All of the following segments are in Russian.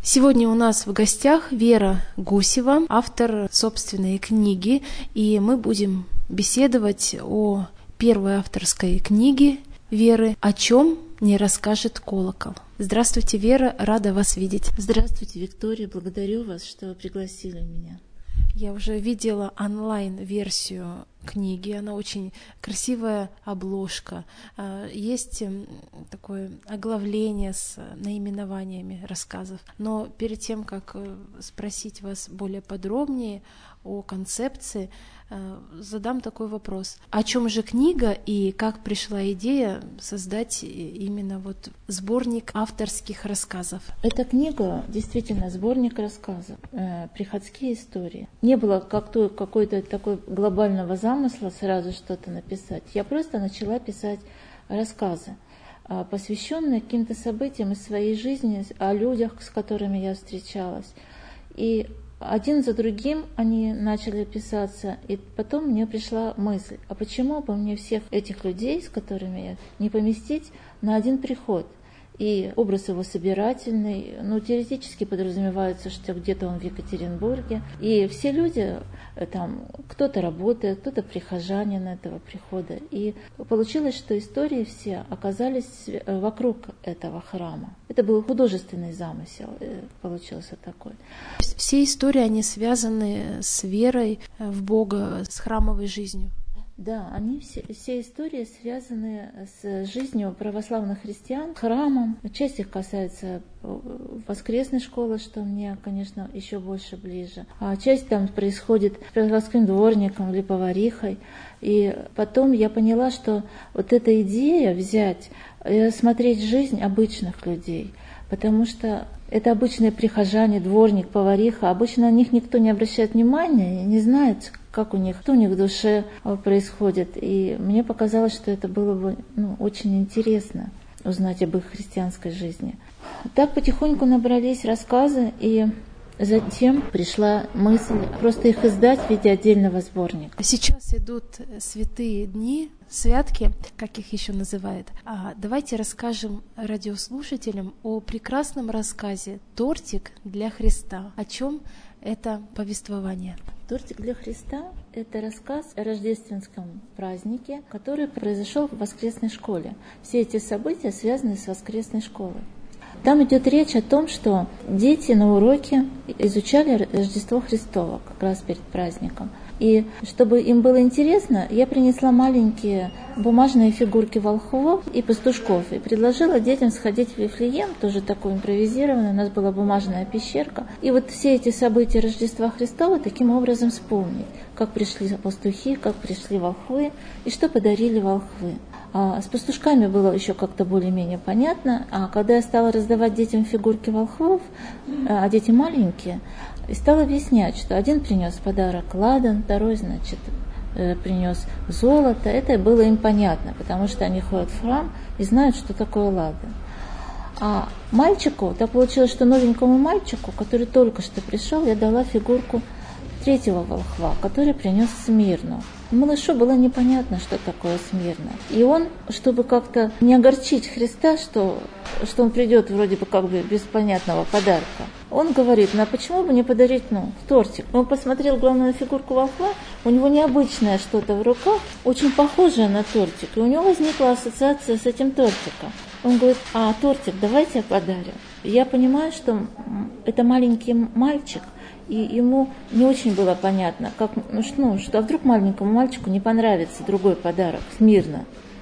Сегодня у нас в гостях Вера Гусева, автор собственной книги, и мы будем беседовать о первой авторской книге Веры «О чем не расскажет колокол». Здравствуйте, Вера, рада вас видеть. Здравствуйте, Виктория, благодарю вас, что вы пригласили меня. Я уже видела онлайн-версию книги, она очень красивая обложка. Есть такое оглавление с наименованиями рассказов. Но перед тем, как спросить вас более подробнее о концепции, задам такой вопрос. О чем же книга и как пришла идея создать именно сборник авторских рассказов? Эта книга действительно сборник рассказов, приходские истории. Не было какой-то такой глобального замысла сразу что-то написать. Я просто начала писать рассказы, посвященные каким-то событиям из своей жизни, о людях, с которыми я встречалась. И один за другим они начали писаться, и потом мне пришла мысль, а почему бы мне всех этих людей, с которыми я, не поместить на один приход? И образ его собирательный, теоретически подразумевается, что где-то он в Екатеринбурге. И все люди, там кто-то работает, кто-то прихожанин этого прихода. И получилось, что истории все оказались вокруг этого храма. Это был художественный замысел, получился такой. Все истории, они связаны с верой в Бога, с храмовой жизнью. Да, они все истории связаны с жизнью православных христиан, храмом. Часть их касается воскресной школы, что мне, конечно, еще больше ближе. А часть там происходит с приходским дворником или поварихой. И потом я поняла, что вот эта идея взять, смотреть жизнь обычных людей, потому что это обычные прихожане, дворник, повариха. Обычно на них никто не обращает внимания и не знает, как у них, что у них в душе происходит. И мне показалось, что это было бы очень интересно узнать об их христианской жизни. Так потихоньку набрались рассказы, и затем пришла мысль просто их издать в виде отдельного сборника. Сейчас идут святые дни, святки, как их еще называют. Давайте расскажем радиослушателям о прекрасном рассказе «Тортик для Христа». О чем это повествование? «Тортик для Христа» — это рассказ о рождественском празднике, который произошел в воскресной школе. Все эти события связаны с воскресной школой. Там идет речь о том, что дети на уроке изучали Рождество Христово как раз перед праздником. И чтобы им было интересно, я принесла маленькие бумажные фигурки волхвов и пастушков и предложила детям сходить в Вифлеем, тоже такой импровизированный, у нас была бумажная пещерка. И вот все эти события Рождества Христова таким образом вспомнить, как пришли пастухи, как пришли волхвы и что подарили волхвы. С пастушками было еще как-то более-менее понятно, а когда я стала раздавать детям фигурки волхвов, а дети маленькие, и стала объяснять, что один принес подарок ладан, второй, принес золото. Это было им понятно, потому что они ходят в храм и знают, что такое ладан. А мальчику, так получилось, что новенькому мальчику, который только что пришел, я дала фигурку третьего волхва, который принес смирну. Малышу было непонятно, что такое смирна. И он, чтобы как-то не огорчить Христа, что он придет вроде бы без понятного подарка, он говорит, а почему бы не подарить тортик? Он посмотрел, главное, на фигурку волхва, у него необычное что-то в руках, очень похожее на тортик, и у него возникла ассоциация с этим тортиком. Он говорит, тортик давайте я подарю. Я понимаю, что это маленький мальчик, и ему не очень было понятно, что вдруг маленькому мальчику не понравится другой подарок, смирно.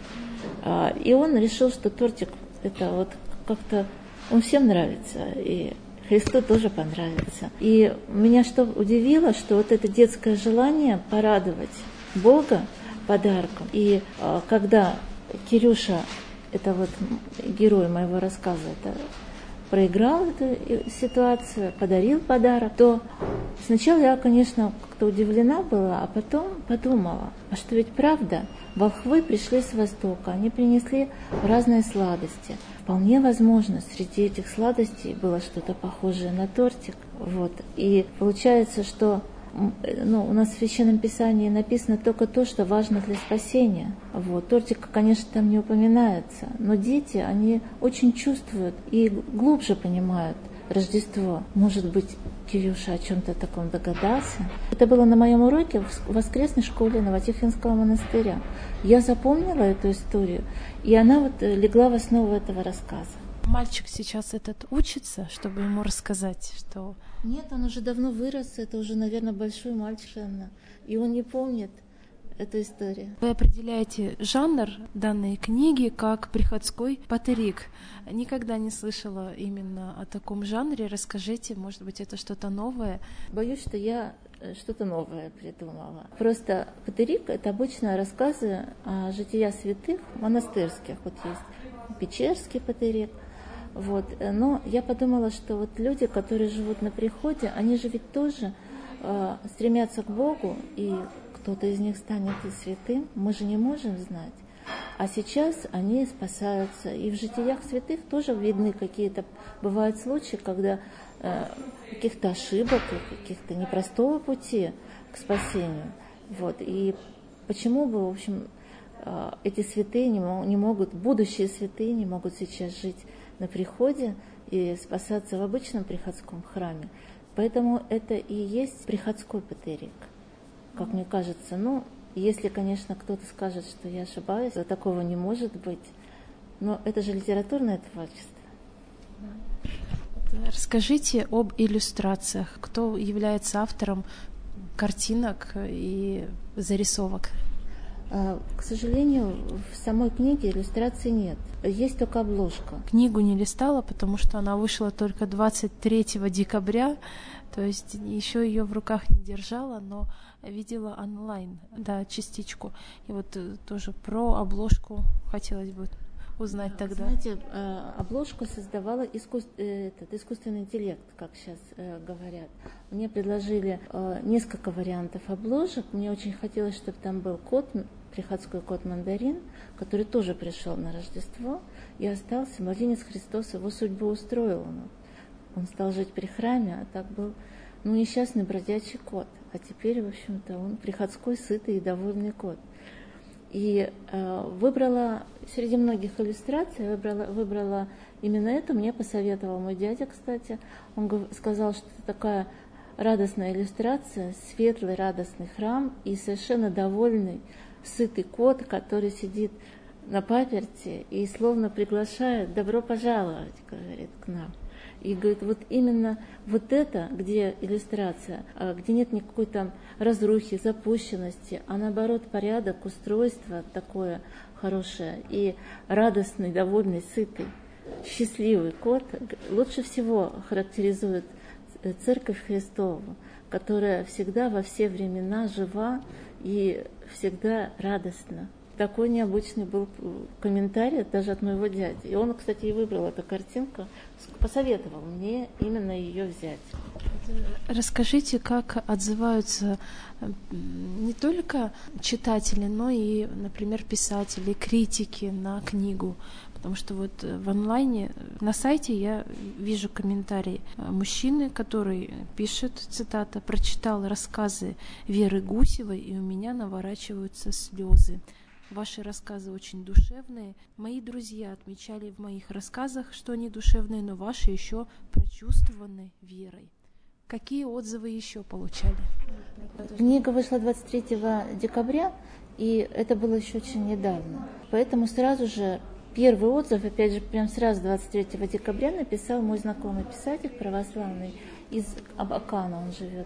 И он решил, что тортик, это как-то, он всем нравится, и Христу тоже понравится. И меня что удивило, что это детское желание порадовать Бога подарком. И когда Кирюша, это герой моего рассказа, это проиграл эту ситуацию, подарил подарок, то сначала я, конечно, как-то удивлена была, а потом подумала, а что ведь правда, волхвы пришли с Востока, они принесли разные сладости. Вполне возможно, среди этих сладостей было что-то похожее на тортик. И получается, что у нас в Священном Писании написано только то, что важно для спасения. Тортик, конечно, там не упоминается, но дети, они очень чувствуют и глубже понимают Рождество. Может быть, Кирюша о чем-то таком догадался. Это было на моем уроке в воскресной школе Новотихвинского монастыря. Я запомнила эту историю, и она вот легла в основу этого рассказа. Мальчик сейчас этот учится, чтобы ему рассказать, что... Нет, он уже давно вырос, это уже, наверное, большой мальчик, и он не помнит эту историю. Вы определяете жанр данной книги как приходской патерик. Никогда не слышала именно о таком жанре. Расскажите, может быть, это что-то новое? Боюсь, что я что-то новое придумала. Просто патерик — это обычно рассказы о жития святых монастырских. Вот есть Печерский патерик. Вот. Но я подумала, что вот люди, которые живут на приходе, они же ведь тоже стремятся к Богу, и кто-то из них станет и святым, мы же не можем знать. А сейчас они спасаются. И в житиях святых тоже видны какие-то, бывают случаи, когда каких-то ошибок, каких-то непростого пути к спасению. Вот. И почему бы, в общем, эти святые не могут, будущие святые не могут сейчас жить на приходе и спасаться в обычном приходском храме. Поэтому это и есть приходской патерик, как мне кажется. Ну, если, конечно, кто-то скажет, что я ошибаюсь, то такого не может быть. Но это же литературное творчество. Расскажите об иллюстрациях. Кто является автором картинок и зарисовок? К сожалению, в самой книге иллюстраций нет. Есть только обложка. Книгу не листала, потому что она вышла только 23 декабря, то есть еще ее в руках не держала, но видела онлайн, да, частичку. И вот тоже про обложку хотелось бы узнать тогда. Знаете, обложку создавала искусственный интеллект, как сейчас говорят. Мне предложили несколько вариантов обложек. Мне очень хотелось, чтобы там был кот, приходской кот Мандарин, который тоже пришел на Рождество и остался. Младенец Христос его судьбу устроил. Он стал жить при храме, а так был несчастный бродячий кот. А теперь, в общем-то, он приходской, сытый и довольный кот. И выбрала, среди многих иллюстраций, выбрала именно эту. Мне посоветовал мой дядя, кстати. Он сказал, что это такая радостная иллюстрация, светлый, радостный храм и совершенно довольный, сытый кот, который сидит на паперти и словно приглашает: добро пожаловать, говорит, к нам. И говорит, вот именно вот это, где иллюстрация, где нет никакой там разрухи, запущенности, а наоборот порядок, устройство такое хорошее, и радостный, довольный, сытый, счастливый кот лучше всего характеризует Церковь Христову, которая всегда во все времена жива и всегда радостна. Такой необычный был комментарий даже от моего дяди. И он, кстати, и выбрал эту картинку, посоветовал мне именно ее взять. Расскажите, как отзываются не только читатели, но и, например, писатели, критики на книгу. Потому что вот в онлайне, на сайте я вижу комментарии мужчины, который пишет, цитата, «Прочитал рассказы Веры Гусевой, и у меня наворачиваются слезы. Ваши рассказы очень душевные. Мои друзья отмечали в моих рассказах, что они душевные, но ваши еще прочувствованы верой». Какие отзывы еще получали? Книга вышла 23 декабря, и это было еще очень недавно. Поэтому сразу же первый отзыв, опять же, прям сразу 23 декабря написал мой знакомый писатель православный из Абакана, он живет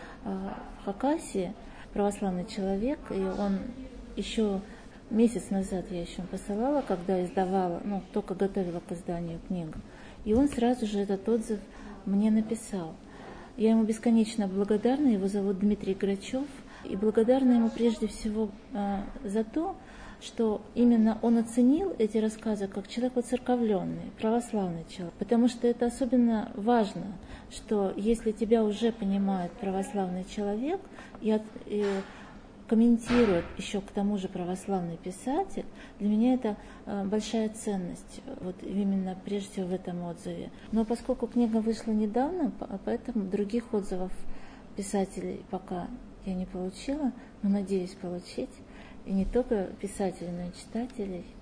в Хакасии, православный человек, и он еще месяц назад я еще посылала, когда издавала, только готовила к изданию книгу, и он сразу же этот отзыв мне написал. Я ему бесконечно благодарна, его зовут Дмитрий Грачев, и благодарна ему прежде всего за то, что именно он оценил эти рассказы как человек воцерковленный, православный человек. Потому что это особенно важно, что если тебя уже понимает православный человек и комментирует еще к тому же православный писатель, для меня это большая ценность, вот именно прежде всего в этом отзыве. Но поскольку книга вышла недавно, поэтому других отзывов писателей пока я не получила, но надеюсь получить. И не только писателей, но и читателей.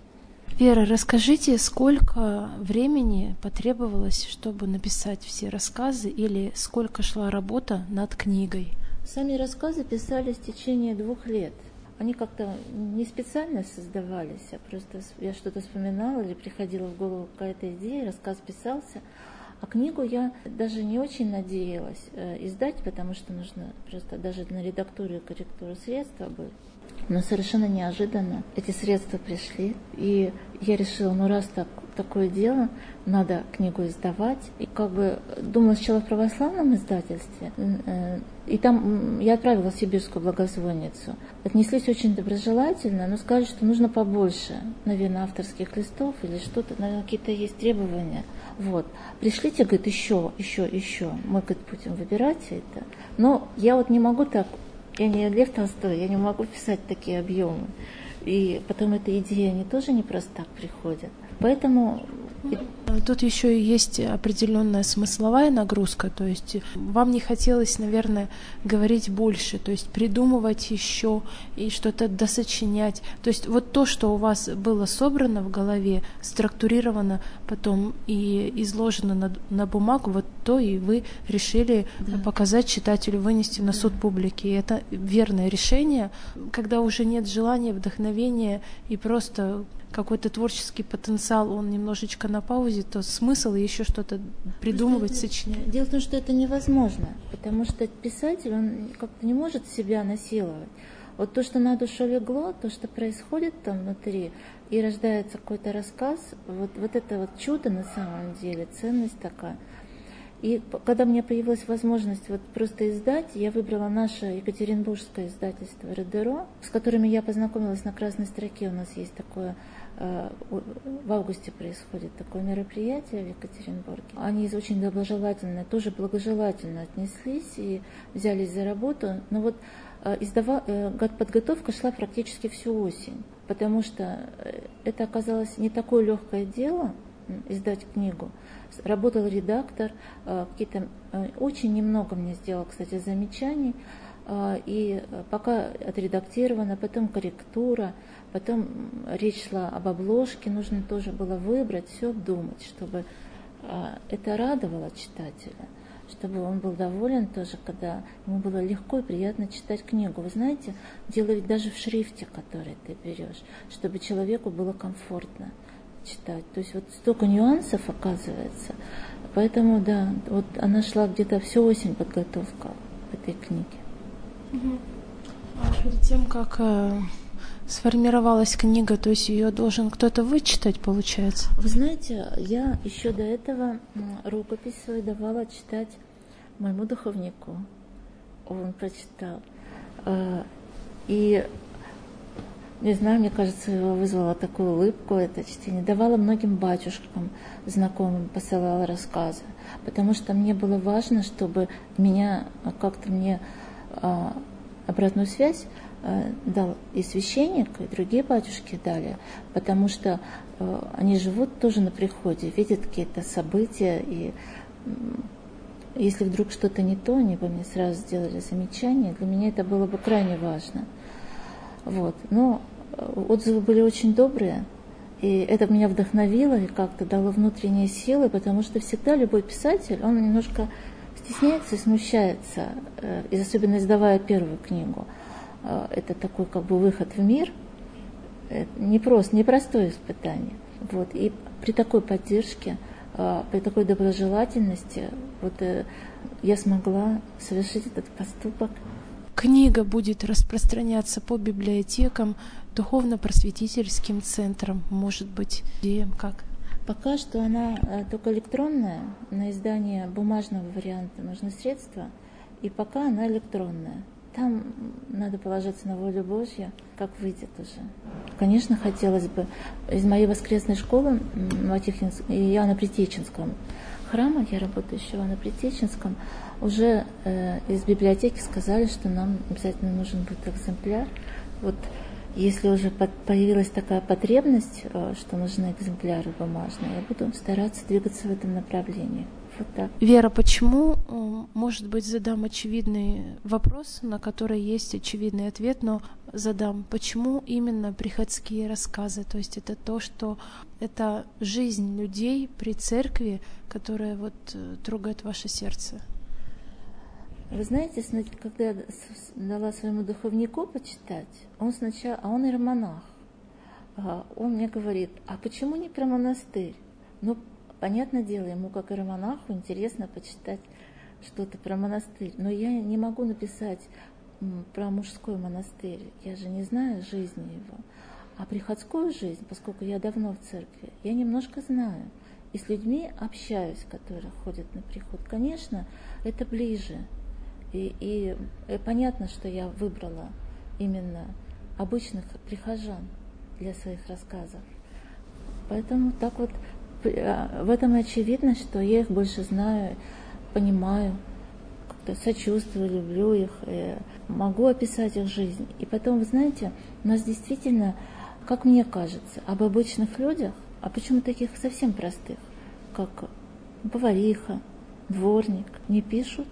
Вера, расскажите, сколько времени потребовалось, чтобы написать все рассказы, или сколько шла работа над книгой? Сами рассказы писались в течение 2 лет. Они как-то не специально создавались, а просто я что-то вспоминала или приходила в голову какая-то идея, рассказ писался. А книгу я даже не очень надеялась издать, потому что нужно просто даже на редактуру и корректуру средства были. Но совершенно неожиданно эти средства пришли, и я решила, раз такое дело, надо книгу издавать. И думала сначала в православном издательстве, и там я отправила в Сибирскую благозвонницу. Отнеслись очень доброжелательно, но сказали, что нужно побольше, наверное, авторских листов или что-то, наверное, какие-то есть требования. Пришлите, говорит, еще. Мы, говорит, будем выбирать это. Но я не могу так. Я не Лев Толстой, я не могу писать такие объемы. И потом эта идея, они тоже не просто так приходят. Поэтому... Тут еще и есть определенная смысловая нагрузка, то есть вам не хотелось, наверное, говорить больше, то есть придумывать еще и что-то досочинять. То есть вот то, что у вас было собрано в голове, структурировано потом и изложено на бумагу, вот то и вы решили показать читателю, вынести на суд публики. И это верное решение, когда уже нет желания, вдохновения и просто какой-то творческий потенциал, он немножечко на паузе, то смысл еще что-то придумывать, сочинять. Дело в том, что это невозможно, потому что писатель, он как-то не может себя насиловать. Вот то, что на душу легло, то, что происходит там внутри, и рождается какой-то рассказ, вот это вот чудо на самом деле, ценность такая. И когда у меня появилась возможность просто издать, я выбрала наше екатеринбургское издательство «Редеро», с которыми я познакомилась на Красной Строке. У нас есть такое, в августе происходит такое мероприятие в Екатеринбурге. Они очень доброжелательно, тоже благожелательно отнеслись и взялись за работу. Но подготовка шла практически всю осень, потому что это оказалось не такое легкое дело издать книгу. Работал редактор, очень немного мне сделал, кстати, замечаний, и пока отредактировано, потом корректура, потом речь шла об обложке, нужно тоже было выбрать, все обдумать, чтобы это радовало читателя, чтобы он был доволен тоже, когда ему было легко и приятно читать книгу. Вы знаете, дело ведь даже в шрифте, который ты берешь, чтобы человеку было комфортно читать. То есть столько нюансов оказывается. Поэтому, да, она шла где-то всю осень подготовка этой книги. А перед тем, как сформировалась книга, то есть ее должен кто-то вычитать, получается? Вы знаете, я еще до этого рукопись свою давала читать моему духовнику. Он прочитал. И не знаю, мне кажется, его вызвало такую улыбку, это чтение. Давала многим батюшкам, знакомым, посылала рассказы. Потому что мне было важно, чтобы мне обратную связь дал и священник, и другие батюшки дали. Потому что они живут тоже на приходе, видят какие-то события. И если вдруг что-то не то, они бы мне сразу сделали замечание. Для меня это было бы крайне важно. Но отзывы были очень добрые, и это меня вдохновило и как-то дало внутренние силы, потому что всегда любой писатель, он немножко стесняется и смущается, и особенно издавая первую книгу. Это такой выход в мир, непростое испытание. И при такой поддержке, при такой доброжелательности я смогла совершить этот поступок. Книга будет распространяться по библиотекам, духовно-просветительским центрам, может быть, как? Пока что она только электронная, на издание бумажного варианта нужны средства, и пока она электронная. Там надо положиться на волю Божью, как выйдет уже. Конечно, хотелось бы из моей воскресной школы в Иоанно-Предтеченском храма, я работаю еще в Иоанно-Предтеченском, уже из библиотеки сказали, что нам обязательно нужен будет экземпляр. Если уже появилась такая потребность, что нужны экземпляры бумажные, я буду стараться двигаться в этом направлении. Так. Вера, почему, может быть, задам очевидный вопрос, на который есть очевидный ответ, но задам, почему именно приходские рассказы? То есть это то, что это жизнь людей при церкви, которая вот трогает ваше сердце. Вы знаете, когда я дала своему духовнику почитать, он сначала, а он иеромонах, он мне говорит, а почему не про монастырь? Ну, понятное дело, ему как иеромонаху интересно почитать что-то про монастырь, но я не могу написать про мужской монастырь, я же не знаю жизни его. А приходскую жизнь, поскольку я давно в церкви, я немножко знаю. И с людьми общаюсь, которые ходят на приход. Конечно, это ближе. И понятно, что я выбрала именно обычных прихожан для своих рассказов. Поэтому так вот в этом и очевидно, что я их больше знаю, понимаю, как-то сочувствую, люблю их, могу описать их жизнь. И потом, вы знаете, у нас действительно, как мне кажется, об обычных людях, а почему таких совсем простых, как повариха, дворник, не пишут.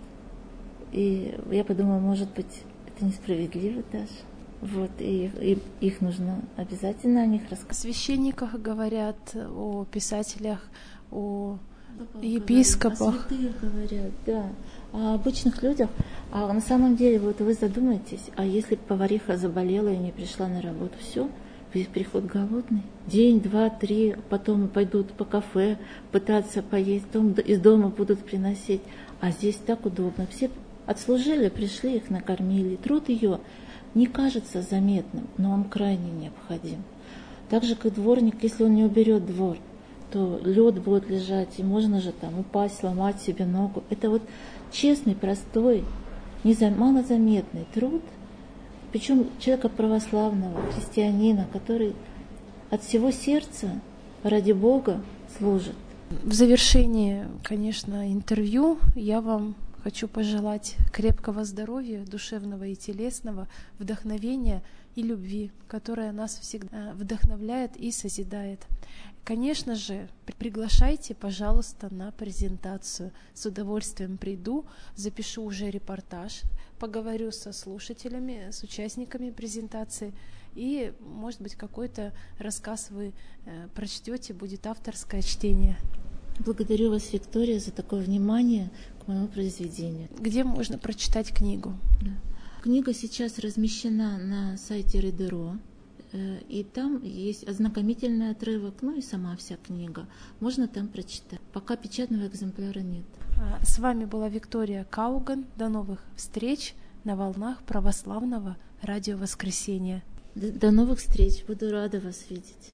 И я подумала, может быть, это несправедливо даже. Вот, и их нужно обязательно о них рассказать. О священниках говорят, о писателях, о епископах. О святых говорят, да. О обычных людях. А на самом деле, вот вы задумаетесь, а если повариха заболела и не пришла на работу, все, весь приход голодный. День, два, три, потом пойдут по кафе пытаться поесть, потом из дома будут приносить. А здесь так удобно. Все отслужили, пришли, их накормили. Труд ее не кажется заметным, но он крайне необходим. Так же, как дворник, если он не уберет двор, то лед будет лежать, и можно же там упасть, сломать себе ногу. Это вот честный, простой, малозаметный труд, причем человека православного, христианина, который от всего сердца ради Бога служит. В завершении, конечно, интервью я вам хочу пожелать крепкого здоровья, душевного и телесного, вдохновения и любви, которая нас всегда вдохновляет и созидает. Конечно же, приглашайте, пожалуйста, на презентацию. С удовольствием приду, запишу уже репортаж, поговорю со слушателями, с участниками презентации, и, может быть, какой-то рассказ вы прочтете, будет авторское чтение. Благодарю вас, Виктория, за такое внимание к моему произведению. Где можно прочитать книгу? Да. Книга сейчас размещена на сайте Ридеро, и там есть ознакомительный отрывок, ну и сама вся книга. Можно там прочитать. Пока печатного экземпляра нет. С вами была Виктория Кауган. До новых встреч на волнах православного радио Воскресения. До новых встреч. Буду рада вас видеть.